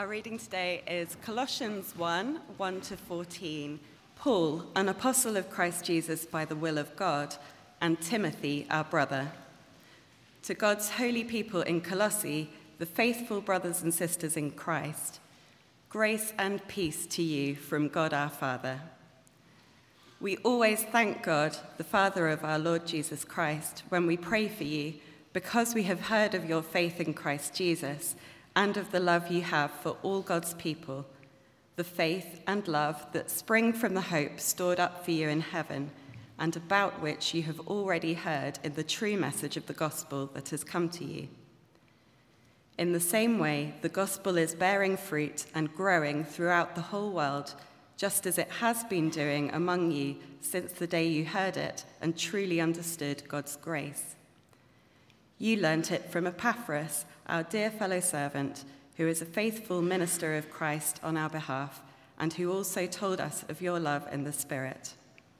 Our reading today is Colossians 1 to 14. Paul, an apostle of Christ Jesus by the will of God, and Timothy, our brother. To God's holy people in Colossae, the faithful brothers and sisters in Christ, grace and peace to you from God our Father. We always thank God, the Father of our Lord Jesus Christ, when we pray for you, because we have heard of your faith in Christ Jesus and of the love you have for all God's people, the faith and love that spring from the hope stored up for you in heaven, and about which you have already heard in the true message of the gospel that has come to you. In the same way, the gospel is bearing fruit and growing throughout the whole world, just as it has been doing among you since the day you heard it and truly understood God's grace. You learnt it from Epaphras, our dear fellow servant, who is a faithful minister of Christ on our behalf, and who also told us of your love in the Spirit.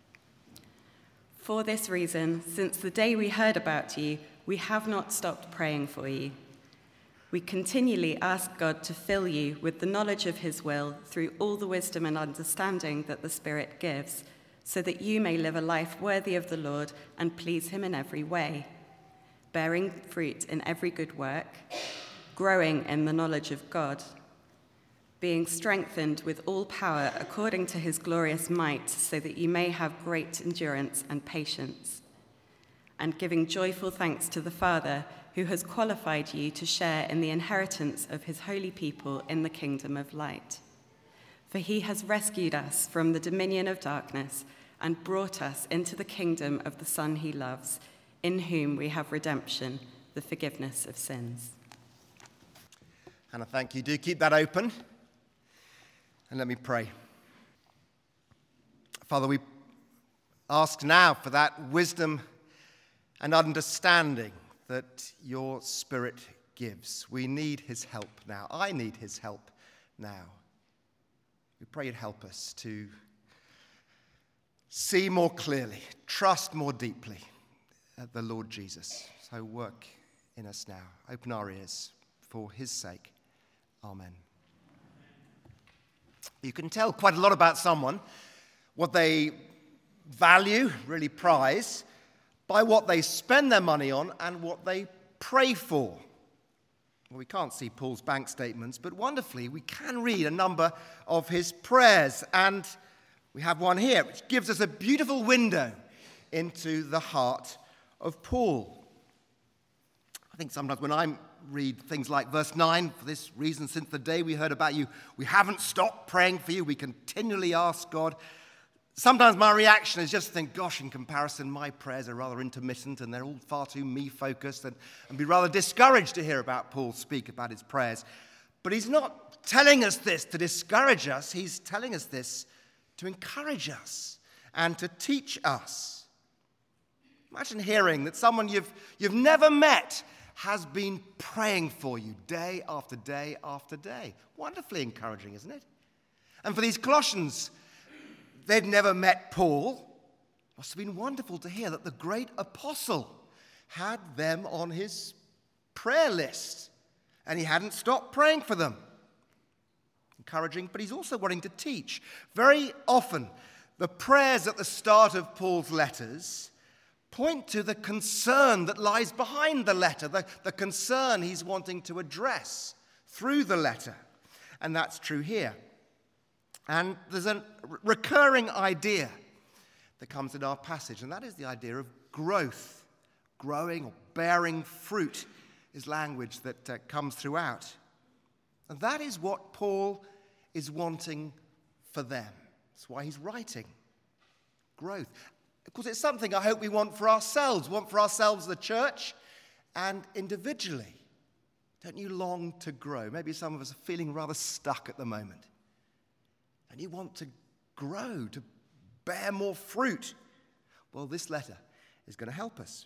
For this reason, since the day we heard about you, we have not stopped praying for you. We continually ask God to fill you with the knowledge of his will through all the wisdom and understanding that the Spirit gives, so that you may live a life worthy of the Lord and please him in every way, bearing fruit in every good work, growing in the knowledge of God, being strengthened with all power according to his glorious might, so that you may have great endurance and patience, and giving joyful thanks to the Father, who has qualified you to share in the inheritance of his holy people in the kingdom of light. For he has rescued us from the dominion of darkness and brought us into the kingdom of the Son he loves, in whom we have redemption, the forgiveness of sins. Hannah, thank you. Do keep that open. And let me pray. Father, we ask now for that wisdom and understanding that your Spirit gives. We need his help now. I need his help now. We pray you'd help us to see more clearly, trust more deeply at the Lord Jesus. So work in us now. Open our ears for his sake. Amen. You can tell quite a lot about someone, what they value, really prize, by what they spend their money on and what they pray for. Well, we can't see Paul's bank statements, but wonderfully we can read a number of his prayers, and we have one here which gives us a beautiful window into the heart of Paul. I think sometimes when I read things like verse 9, for this reason, since the day we heard about you, we haven't stopped praying for you. We continually ask God. Sometimes my reaction is just to think, gosh, in comparison, my prayers are rather intermittent and they're all far too me-focused, and be rather discouraged to hear about Paul speak about his prayers. But he's not telling us this to discourage us. He's telling us this to encourage us and to teach us. Imagine hearing that someone you've never met has been praying for you day after day after day. Wonderfully encouraging, isn't it? And for these Colossians, they'd never met Paul. It must have been wonderful to hear that the great apostle had them on his prayer list, and he hadn't stopped praying for them. Encouraging, but he's also wanting to teach. Very often, the prayers at the start of Paul's letters point to the concern that lies behind the letter, the concern he's wanting to address through the letter. And that's true here. And there's a recurring idea that comes in our passage, and that is the idea of growth. Growing or bearing fruit is language that comes throughout. And that is what Paul is wanting for them. That's why he's writing. Growth. Of course, it's something I hope we want for ourselves, the church, and individually. Don't you long to grow? Maybe some of us are feeling rather stuck at the moment. And you want to grow, to bear more fruit. Well, this letter is going to help us.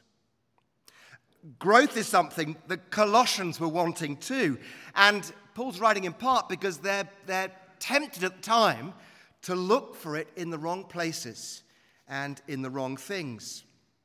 Growth is something the Colossians were wanting too. And Paul's writing in part because they're tempted at the time to look for it in the wrong places and in the wrong things.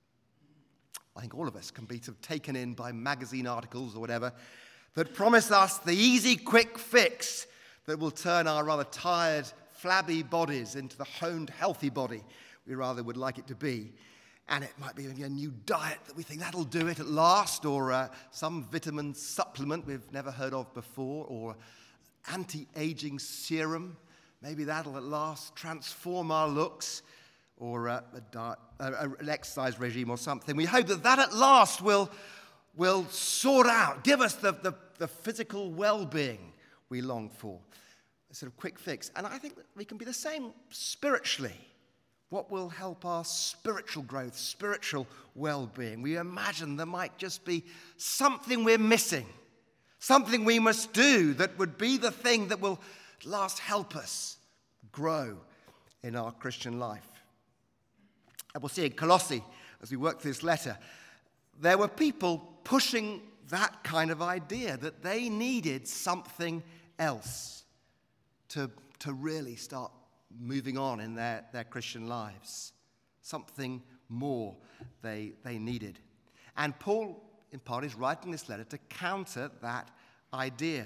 I think all of us can be sort of taken in by magazine articles or whatever that promise us the easy, quick fix that will turn our rather tired, flabby bodies into the honed, healthy body we rather would like it to be. And it might be a new diet that we think that'll do it at last, or some vitamin supplement we've never heard of before, or anti-aging serum. Maybe that'll at last transform our looks, or an exercise regime or something. We hope that at last will sort out, give us the physical well-being we long for. A sort of quick fix. And I think that we can be the same spiritually. What will help our spiritual growth, spiritual well-being? We imagine there might just be something we're missing, something we must do that would be the thing that will at last help us grow in our Christian life. And we'll see in Colossae, as we work through this letter, there were people pushing that kind of idea, that they needed something else to really start moving on in their Christian lives. Something more they needed. And Paul, in part, is writing this letter to counter that idea.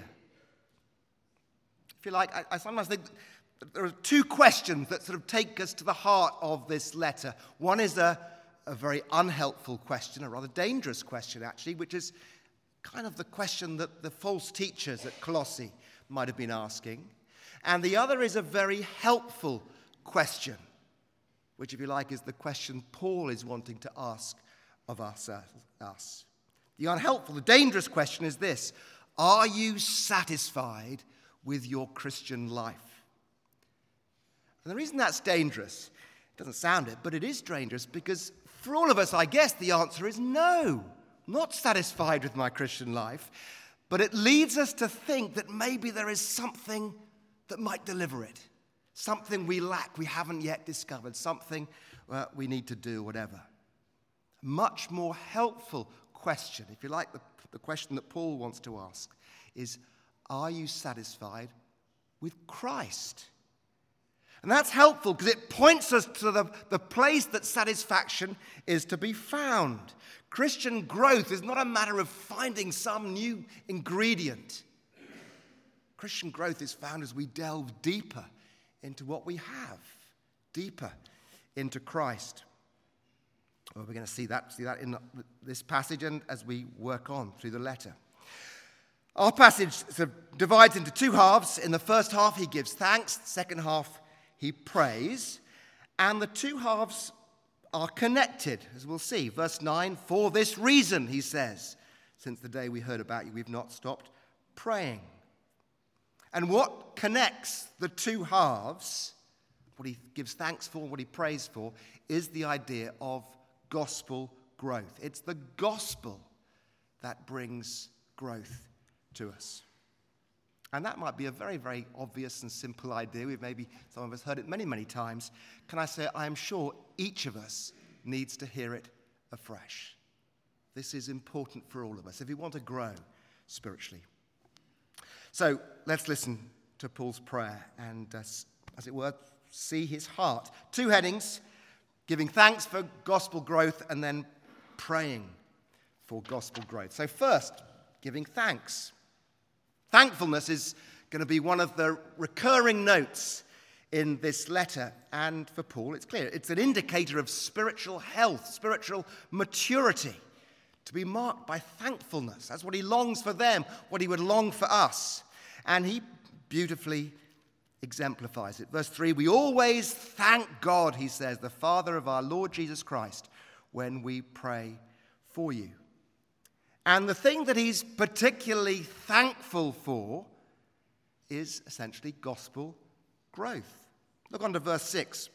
If you like, I sometimes think there are two questions that sort of take us to the heart of this letter. One is a very unhelpful question, a rather dangerous question, actually, which is kind of the question that the false teachers at Colossae might have been asking. And the other is a very helpful question, which, if you like, is the question Paul is wanting to ask of us. The unhelpful, the dangerous question is this: are you satisfied with your Christian life? And the reason that's dangerous, it doesn't sound it, but it is dangerous because for all of us, I guess the answer is no, not satisfied with my Christian life. But it leads us to think that maybe there is something that might deliver it, something we lack, we haven't yet discovered, something we need to do, whatever. Much more helpful question, if you like, the question that Paul wants to ask is, are you satisfied with Christ? And that's helpful because it points us to the place that satisfaction is to be found. Christian growth is not a matter of finding some new ingredient. Christian growth is found as we delve deeper into what we have, deeper into Christ. Well, we're going to see that in this passage and as we work on through the letter. Our passage sort of divides into two halves. In the first half, he gives thanks. The second half, he prays. And the two halves are connected, as we'll see. Verse 9, for this reason, he says, since the day we heard about you, we've not stopped praying. And what connects the two halves, what he gives thanks for, what he prays for, is the idea of gospel growth. It's the gospel that brings growth to us. And that might be a very, very obvious and simple idea. We've maybe, some of us heard it many, many times. Can I say, I am sure each of us needs to hear it afresh. This is important for all of us if we want to grow spiritually. So let's listen to Paul's prayer and, as it were, see his heart. Two headings: giving thanks for gospel growth and then praying for gospel growth. So first, giving thanks. Thankfulness is going to be one of the recurring notes in this letter. And for Paul, it's clear. It's an indicator of spiritual health, spiritual maturity, to be marked by thankfulness. That's what he longs for them, what he would long for us. And he beautifully exemplifies it. Verse 3, we always thank God, he says, the Father of our Lord Jesus Christ, when we pray for you. And the thing that he's particularly thankful for is essentially gospel growth. Look on to verse 6.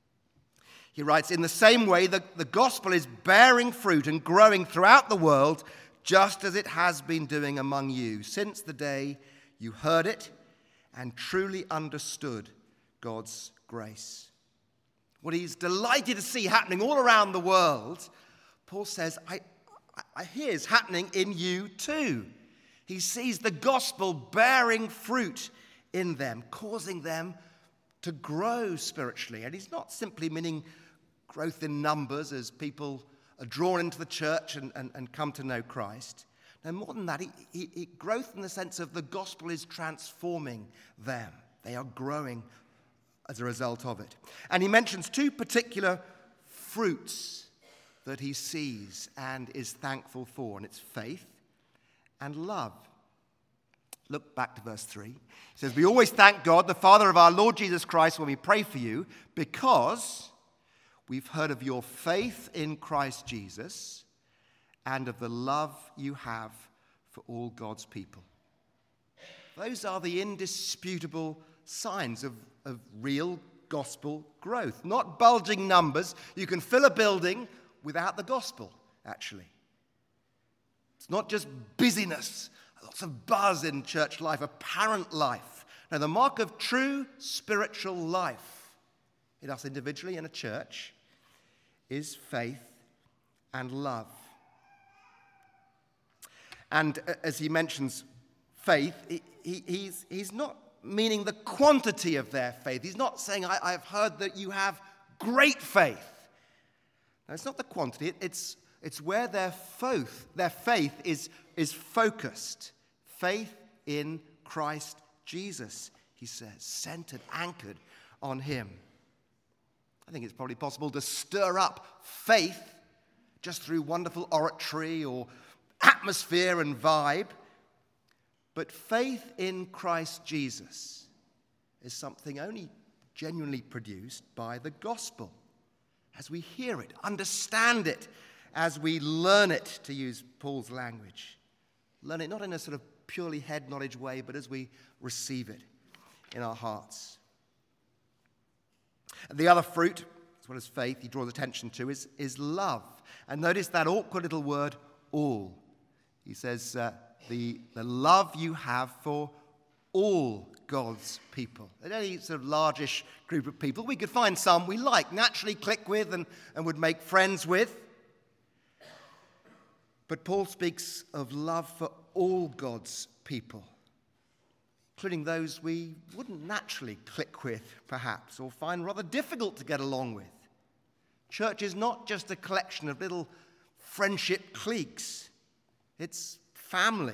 He writes, in the same way, the gospel is bearing fruit and growing throughout the world, just as it has been doing among you, since the day you heard it and truly understood God's grace. What he's delighted to see happening all around the world, Paul says, I hear is happening in you too. He sees the gospel bearing fruit in them, causing them to grow spiritually. And he's not simply meaning growth in numbers as people are drawn into the church and come to know Christ. No, more than that, growth in the sense of the gospel is transforming them. They are growing as a result of it. And he mentions two particular fruits that he sees and is thankful for, and it's faith and love. Look back to verse 3. He says, "We always thank God, the Father of our Lord Jesus Christ, when we pray for you, because we've heard of your faith in Christ Jesus and of the love you have for all God's people." Those are the indisputable signs of real gospel growth. Not bulging numbers. You can fill a building without the gospel, actually. It's not just busyness, lots of buzz in church life, apparent life. No, the mark of true spiritual life in us individually in a church is faith and love. And as he mentions faith, he's not meaning the quantity of their faith. He's not saying, I've heard that you have great faith. No, it's not the quantity. It's where their faith is focused. Faith in Christ Jesus, he says, centered, anchored on him. I think it's probably possible to stir up faith just through wonderful oratory or atmosphere and vibe. But faith in Christ Jesus is something only genuinely produced by the gospel. As we hear it, understand it, as we learn it, to use Paul's language. Learn it not in a sort of purely head knowledge way, but as we receive it in our hearts. And the other fruit, as well as faith, he draws attention to is love. And notice that awkward little word, all. He says, the love you have for all God's people. At any sort of largish group of people, we could find some we like, naturally click with and would make friends with. But Paul speaks of love for all God's people, including those we wouldn't naturally click with, perhaps, or find rather difficult to get along with. Church is not just a collection of little friendship cliques. It's family.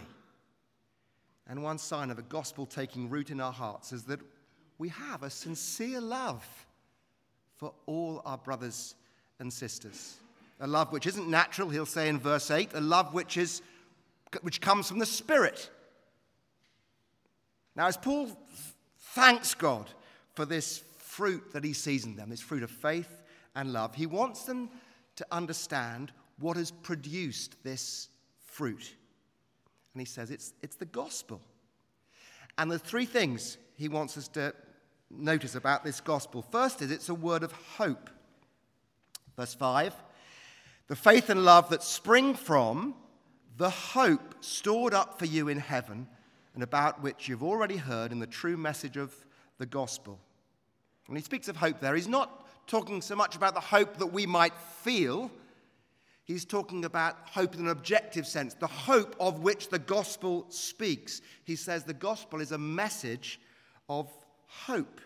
And one sign of a gospel taking root in our hearts is that we have a sincere love for all our brothers and sisters. A love which isn't natural, he'll say in verse 8, a love which comes from the Spirit. Now, as Paul thanks God for this fruit that he sees in them, this fruit of faith and love, he wants them to understand what has produced this fruit. And he says it's the gospel. And the three things he wants us to notice about this gospel. First is it's a word of hope. Verse 5, the faith and love that spring from the hope stored up for you in heaven and about which you've already heard in the true message of the gospel. When he speaks of hope there, he's not talking so much about the hope that we might feel. He's talking about hope in an objective sense, the hope of which the gospel speaks. He says the gospel is a message of hope,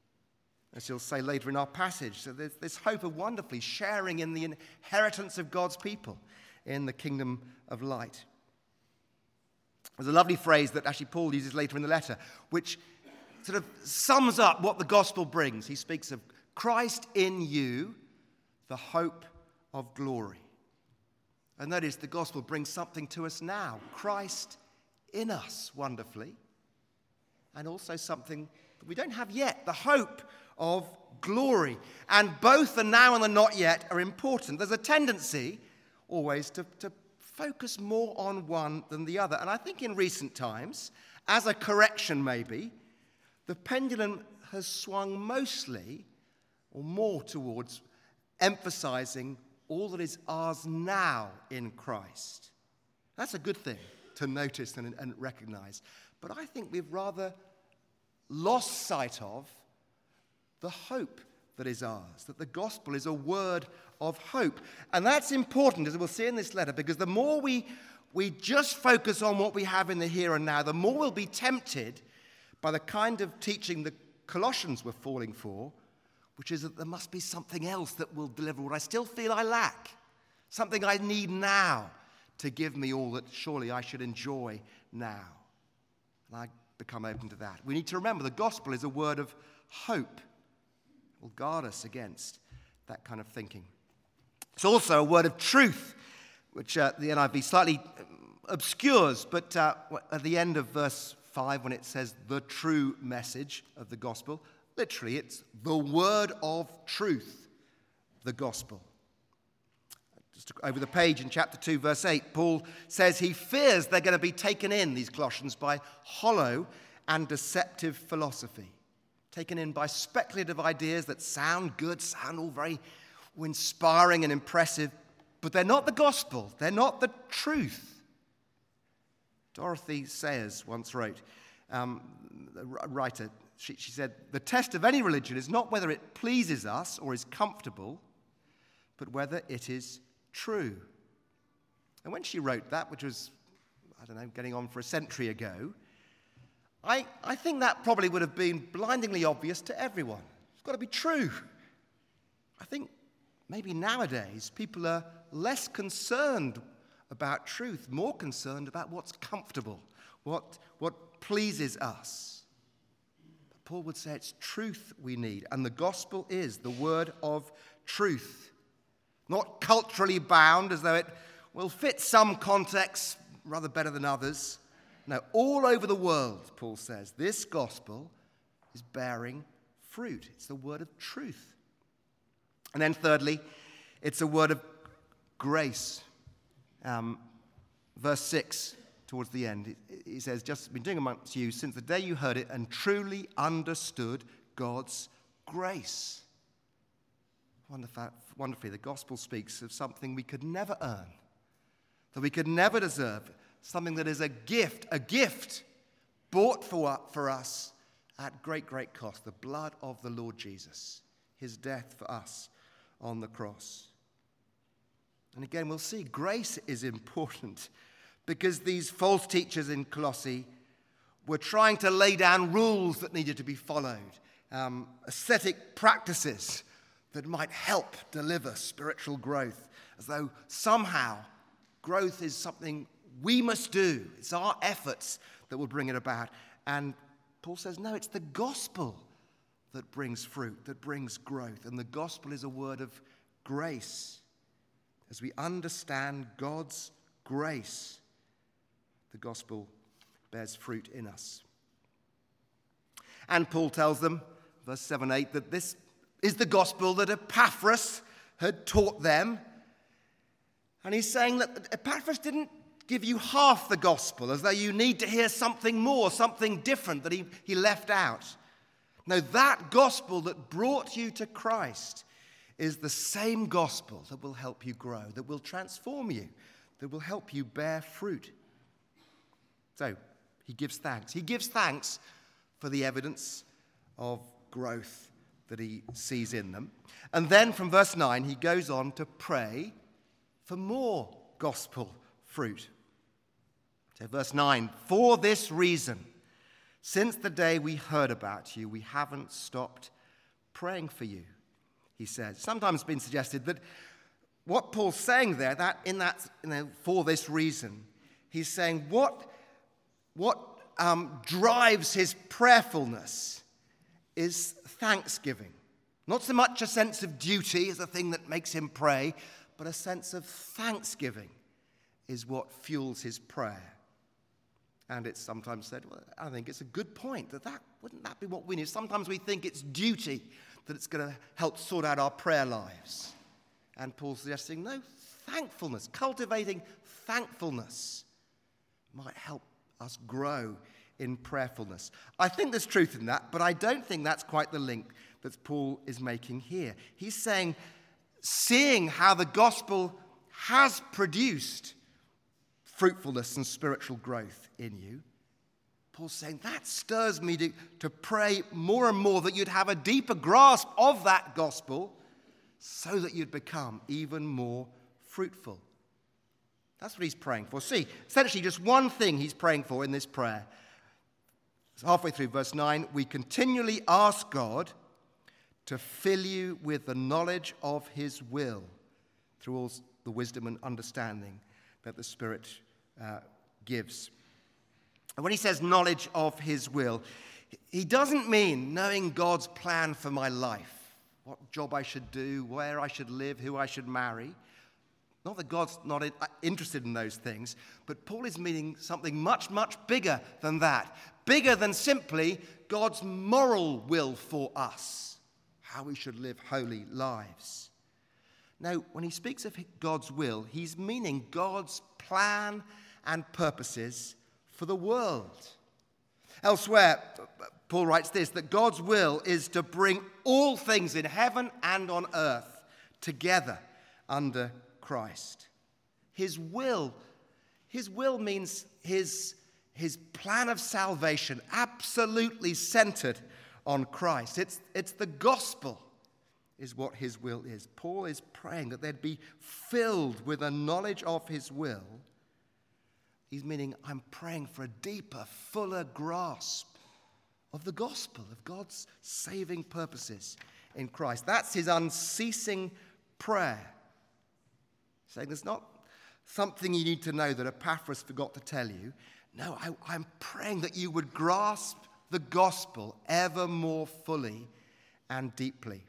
as he'll say later in our passage. So there's this hope of wonderfully sharing in the inheritance of God's people in the kingdom of light. There's a lovely phrase that actually Paul uses later in the letter, which sort of sums up what the gospel brings. He speaks of Christ in you, the hope of glory. And notice the gospel brings something to us now. Christ in us, wonderfully. And also something that we don't have yet, the hope of glory. And both the now and the not yet are important. There's a tendency always to focus more on one than the other. And I think in recent times, as a correction maybe, the pendulum has swung mostly or more towards emphasizing all that is ours now in Christ. That's a good thing to notice and recognize. But I think we've rather lost sight of the hope that is ours, that the gospel is a word of hope. And that's important, as we'll see in this letter, because the more we just focus on what we have in the here and now, the more we'll be tempted by the kind of teaching the Colossians were falling for, which is that there must be something else that will deliver what I still feel I lack, something I need now to give me all that surely I should enjoy now. And I become open to that. We need to remember the gospel is a word of hope. It will guard us against that kind of thinking. It's also a word of truth, which the NIV slightly obscures, but at the end of verse 5, when it says the true message of the gospel, literally it's the word of truth, the gospel. Just over the page in chapter 2, verse 8, Paul says he fears they're going to be taken in, these Colossians, by hollow and deceptive philosophy, taken in by speculative ideas that sound good, sound all very inspiring and impressive, but they're not the gospel. They're not the truth. Dorothy Sayers once wrote, a writer, she said, the test of any religion is not whether it pleases us or is comfortable, but whether it is true. And when she wrote that, which was, getting on for a century ago, I think that probably would have been blindingly obvious to everyone. It's got to be true. I think maybe nowadays people are less concerned about truth, more concerned about what's comfortable, what pleases us. But Paul would say it's truth we need, and the gospel is the word of truth. Not culturally bound as though it will fit some contexts rather better than others. No, all over the world, Paul says, this gospel is bearing fruit. It's the word of truth. And then thirdly, it's a word of grace. Verse 6, towards the end, he says, just been doing amongst you since the day you heard it and truly understood God's grace. Wonderfully, the gospel speaks of something we could never earn, that we could never deserve, something that is a gift bought for us at great, great cost, the blood of the Lord Jesus, his death for us on the cross. And again, we'll see grace is important because these false teachers in Colossae were trying to lay down rules that needed to be followed, ascetic practices that might help deliver spiritual growth, as though somehow growth is something we must do. It's our efforts that will bring it about. And Paul says, no, it's the gospel that brings fruit, that brings growth. And the gospel is a word of grace. As we understand God's grace, the gospel bears fruit in us. And Paul tells them, verse 7-8, that this is the gospel that Epaphras had taught them. And he's saying that Epaphras didn't give you half the gospel, as though you need to hear something more, something different that he left out. No, that gospel that brought you to Christ is the same gospel that will help you grow, that will transform you, that will help you bear fruit. So, he gives thanks. He gives thanks for the evidence of growth that he sees in them. And then from verse 9, he goes on to pray for more gospel fruit. So verse 9, for this reason, since the day we heard about you, we haven't stopped praying for you, he says. Sometimes it's been suggested that what Paul's saying there, for this reason, he's saying what drives his prayerfulness is thanksgiving. Not so much a sense of duty as a thing that makes him pray, but a sense of thanksgiving is what fuels his prayer. And it's sometimes said, well, I think it's a good point, wouldn't that be what we need? Sometimes we think it's duty, that it's going to help sort out our prayer lives. And Paul's suggesting, no, thankfulness, cultivating thankfulness might help us grow in prayerfulness. I think there's truth in that, but I don't think that's quite the link that Paul is making here. He's saying, seeing how the gospel has produced fruitfulness and spiritual growth in you, Paul's saying that stirs me to pray more and more that you'd have a deeper grasp of that gospel so that you'd become even more fruitful. That's what he's praying for. See, essentially just one thing he's praying for in this prayer. So halfway through verse 9, we continually ask God to fill you with the knowledge of his will through all the wisdom and understanding, that the Spirit gives. And when he says knowledge of his will, he doesn't mean knowing God's plan for my life, what job I should do, where I should live, who I should marry. Not that God's not interested in those things, but Paul is meaning something much, much bigger than that. Bigger than simply God's moral will for us, how we should live holy lives. Now, when he speaks of God's will, he's meaning God's plan and purposes for the world. Elsewhere, Paul writes this, that God's will is to bring all things in heaven and on earth together under Christ. His will means his plan of salvation absolutely centered on Christ. It's the gospel is what his will is. Paul is praying that they'd be filled with a knowledge of his will. He's meaning I'm praying for a deeper, fuller grasp of the gospel, of God's saving purposes in Christ. That's his unceasing prayer. Saying there's not something you need to know that Epaphras forgot to tell you. No, I'm praying that you would grasp the gospel ever more fully and deeply.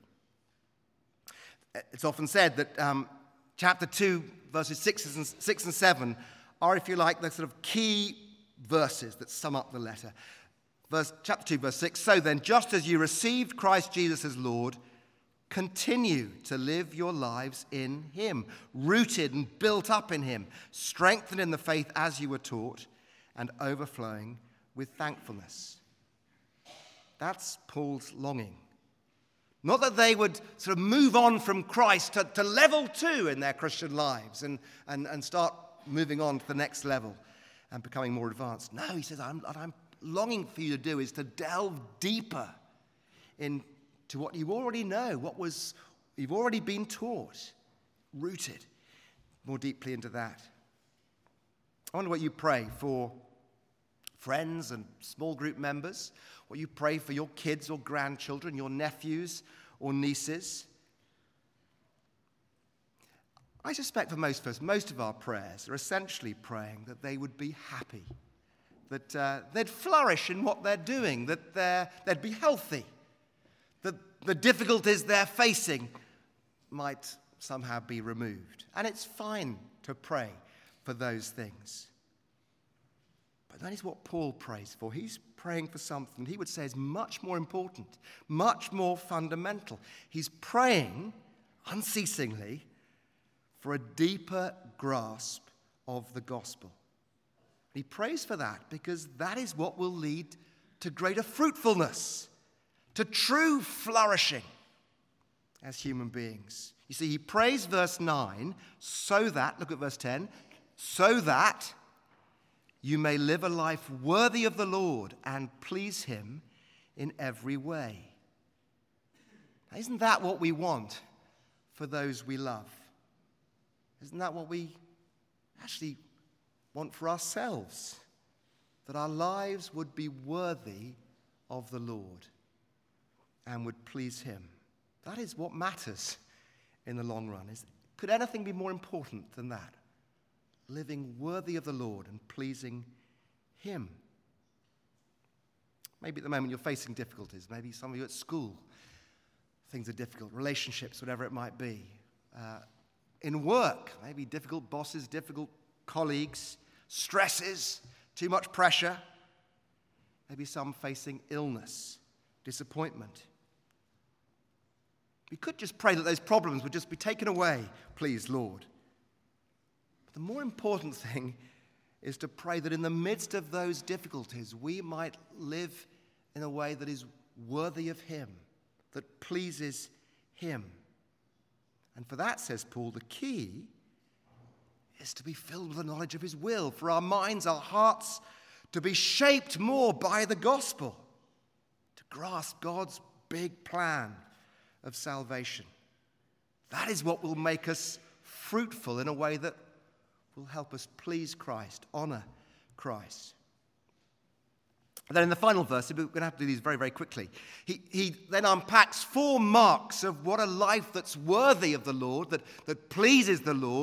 It's often said that chapter 2, verses 6 and 7 are, if you like, the sort of key verses that sum up the letter. Chapter 2, verse 6, so then, just as you received Christ Jesus as Lord, continue to live your lives in him, rooted and built up in him, strengthened in the faith as you were taught, and overflowing with thankfulness. That's Paul's longing. Not that they would sort of move on from Christ to level 2 in their Christian lives and start moving on to the next level and becoming more advanced. No, he says, what I'm longing for you to do is to delve deeper into what you already know, you've already been taught, rooted more deeply into that. I wonder what you pray for friends and small group members, what you pray for your kids or grandchildren, your nephews or nieces. I suspect for most of us, most of our prayers are essentially praying that they would be happy, that they'd flourish in what they're doing, that they'd be healthy, that the difficulties they're facing might somehow be removed. And it's fine to pray for those things. But that is what Paul prays for. He's praying for something he would say is much more important, much more fundamental. He's praying unceasingly for a deeper grasp of the gospel. He prays for that because that is what will lead to greater fruitfulness, to true flourishing as human beings. You see, he prays, verse 9, so that, look at verse 10, so that you may live a life worthy of the Lord and please him in every way. Now, isn't that what we want for those we love? Isn't that what we actually want for ourselves? That our lives would be worthy of the Lord and would please him. That is what matters in the long run. Could anything be more important than that? Living worthy of the Lord and pleasing him. Maybe at the moment you're facing difficulties. Maybe some of you at school, things are difficult. Relationships, whatever it might be. In work, maybe difficult bosses, difficult colleagues, stresses, too much pressure. Maybe some facing illness, disappointment. We could just pray that those problems would just be taken away, please, Lord. But the more important thing is to pray that in the midst of those difficulties, we might live in a way that is worthy of him, that pleases him. And for that, says Paul, the key is to be filled with the knowledge of his will, for our minds, our hearts, to be shaped more by the gospel, to grasp God's big plan of salvation. That is what will make us fruitful in a way that will help us please Christ, honor Christ. And then in the final verse, we're going to have to do these very, very quickly. He then unpacks 4 marks of what a life that's worthy of the Lord, that pleases the Lord,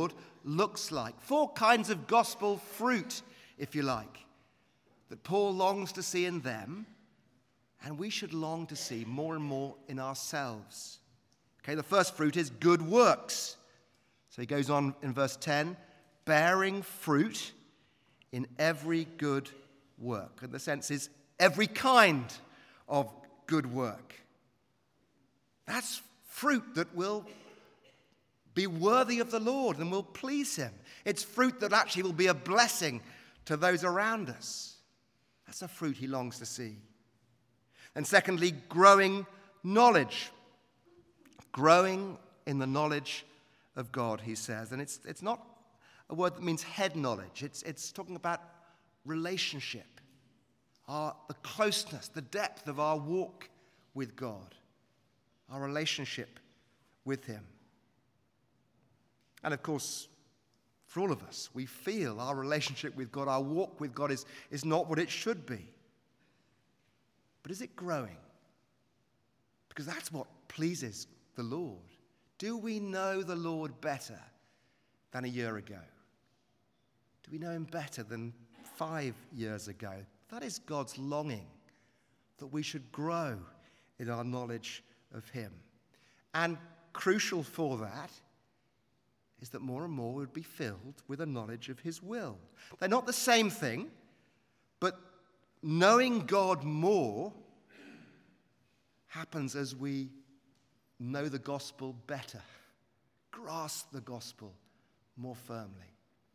looks like. 4 kinds of gospel fruit, if you like, that Paul longs to see in them, and we should long to see more and more in ourselves. Okay, the first fruit is good works. So he goes on in verse 10, bearing fruit in every good work. And the sense is every kind of good work. That's fruit that will be worthy of the Lord and will please him. It's fruit that actually will be a blessing to those around us. That's a fruit he longs to see. And secondly, growing knowledge. Growing in the knowledge of God, he says. And it's not a word that means head knowledge. It's talking about relationship, the closeness, the depth of our walk with God, our relationship with him. And of course, for all of us, we feel our relationship with God, our walk with God is not what it should be. But is it growing? Because that's what pleases the Lord. Do we know the Lord better than a year ago? Do we know him better than 5 years ago? That is God's longing, that we should grow in our knowledge of him. And crucial for that is that more and more would be filled with a knowledge of his will. They're not the same thing, but knowing God more happens as we know the gospel better, grasp the gospel more firmly.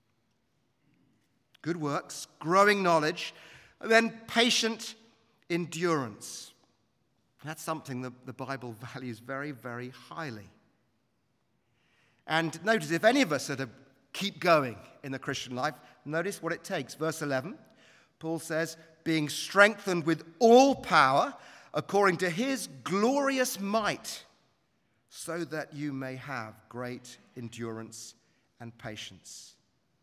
Good works, growing knowledge, and then patient endurance. That's something that the Bible values very, very highly. And notice, if any of us are to keep going in the Christian life, notice what it takes. Verse 11, Paul says, being strengthened with all power according to his glorious might, so that you may have great endurance and patience.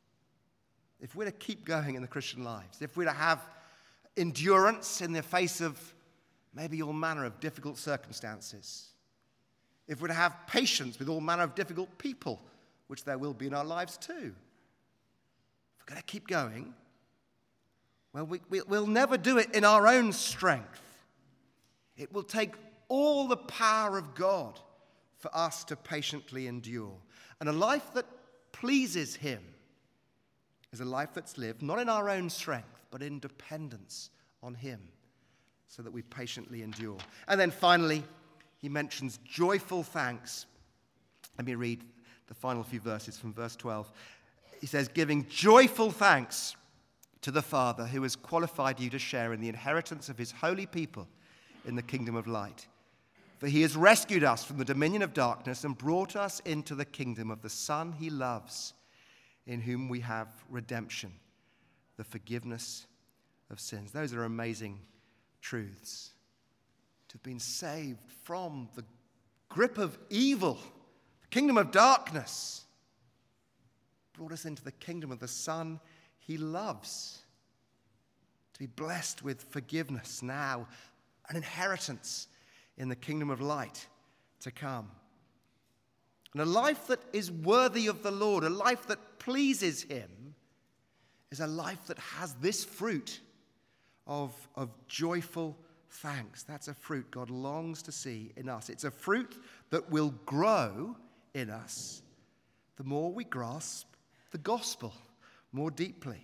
If we're to keep going in the Christian lives, if we're to have endurance in the face of maybe all manner of difficult circumstances, if we're to have patience with all manner of difficult people, which there will be in our lives too, if we're going to keep going, well, we'll never do it in our own strength. It will take all the power of God for us to patiently endure. And a life that pleases him is a life that's lived not in our own strength, but in dependence on him, so that we patiently endure. And then finally, he mentions joyful thanks. Let me read the final few verses from verse 12. He says, giving joyful thanks to the Father who has qualified you to share in the inheritance of his holy people in the kingdom of light. For he has rescued us from the dominion of darkness and brought us into the kingdom of the Son he loves, in whom we have redemption, the forgiveness of sins. Those are amazing truths. To have been saved from the grip of evil, the kingdom of darkness, brought us into the kingdom of the Son he loves. To be blessed with forgiveness now, an inheritance in the kingdom of light to come. And a life that is worthy of the Lord, a life that pleases him, is a life that has this fruit of joyful thanks. That's a fruit God longs to see in us. It's a fruit that will grow in us the more we grasp the gospel more deeply.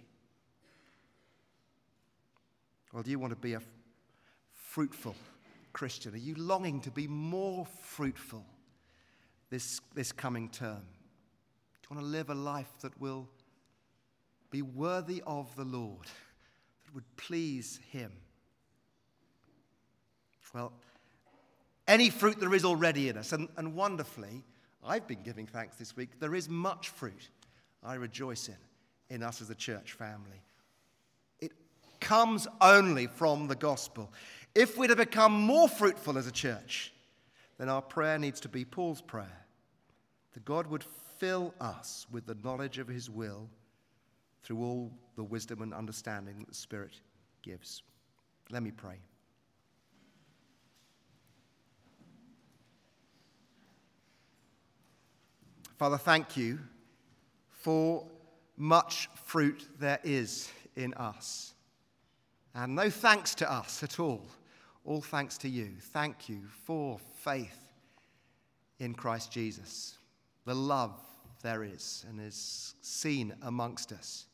Well, do you want to be a fruitful Christian? Are you longing to be more fruitful this coming term? Do you want to live a life that will be worthy of the Lord, that would please him? Well, any fruit there is already in us, and wonderfully, I've been giving thanks this week, there is much fruit I rejoice in us as a church family. It comes only from the gospel. If we're to become more fruitful as a church, then our prayer needs to be Paul's prayer, that God would fill us with the knowledge of his will through all the wisdom and understanding that the Spirit gives. Let me pray. Father, thank you for much fruit there is in us. And no thanks to us at all thanks to you. Thank you for faith in Christ Jesus, the love there is and is seen amongst us.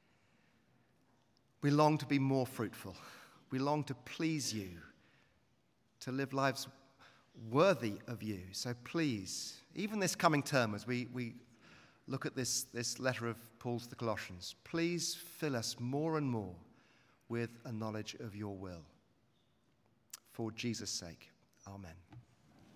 We long to be more fruitful. We long to please you, to live lives worthy of you. So please, even this coming term, as we look at this letter of Paul to the Colossians, please fill us more and more with a knowledge of your will. For Jesus' sake, amen.